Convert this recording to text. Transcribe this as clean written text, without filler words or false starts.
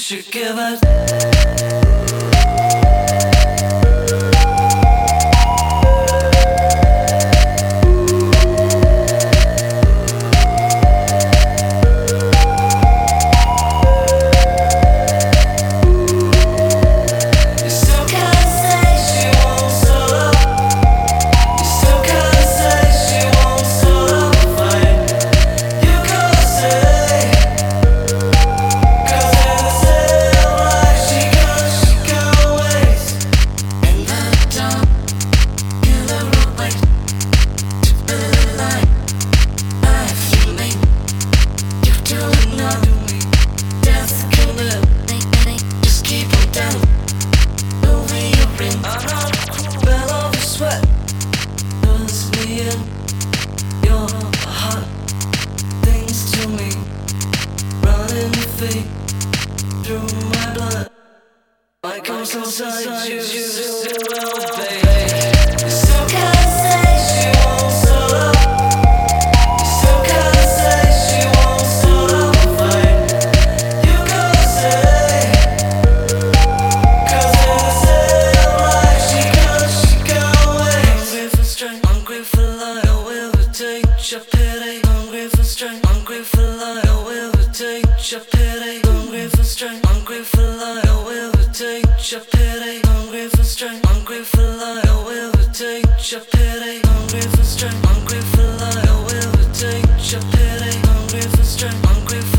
should give it. Through my blood, my ghost inside you, well, baby. You still can't say she won't stop up. You still can't say she won't stop up a fight. You gotta say, 'cause in the same life she got away. Hungry for strength, hungry for life. I will take your pity. Hungry for strength, hungry for life. I will take your pity. Hungry for strength, hungry for life. I will take your pity. Hungry for strength, hungry for life. I will take your pity. Hungry for strength, hungry for life. I will take your pity. Hungry for strength, hungry for